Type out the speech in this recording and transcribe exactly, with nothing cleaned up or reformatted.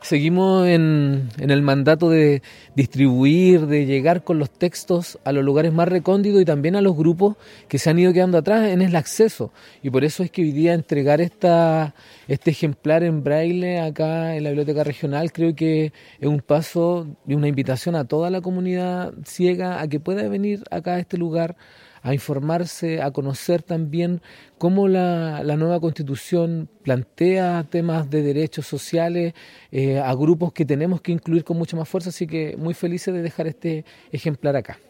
Seguimos en, en el mandato de distribuir, de llegar con los textos a los lugares más recónditos y también a los grupos que se han ido quedando atrás en el acceso. Y por eso es que hoy día entregar esta, este ejemplar en braille acá en la Biblioteca Regional creo que es un paso y una invitación a toda la comunidad ciega a que pueda venir acá a este lugar a informarse, a conocer también cómo la, la nueva Constitución plantea temas de derechos sociales eh, a grupos que tenemos que incluir con mucha más fuerza, así que muy felices de dejar este ejemplar acá.